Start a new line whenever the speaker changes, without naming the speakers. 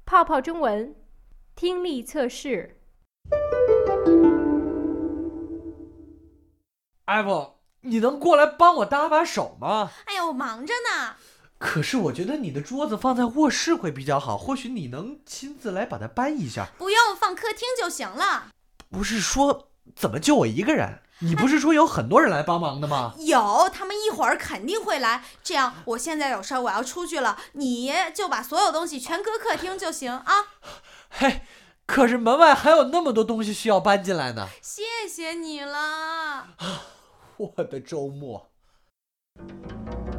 泡泡中文听力测试。
艾弗，你能过来帮我搭把手吗？
哎呀，我忙着呢。
可是我觉得你的桌子放在卧室会比较好，或许你能亲自来把它搬一下。
不用，放客厅就行了。
不是说怎么就我一个人？你不是说有很多人来帮忙的吗？
有，他们一会儿肯定会来。这样，我现在有事儿，我要出去了，你就把所有东西全搁客厅就行啊。
嘿，可是门外还有那么多东西需要搬进来呢。
谢谢你了。
我的周末。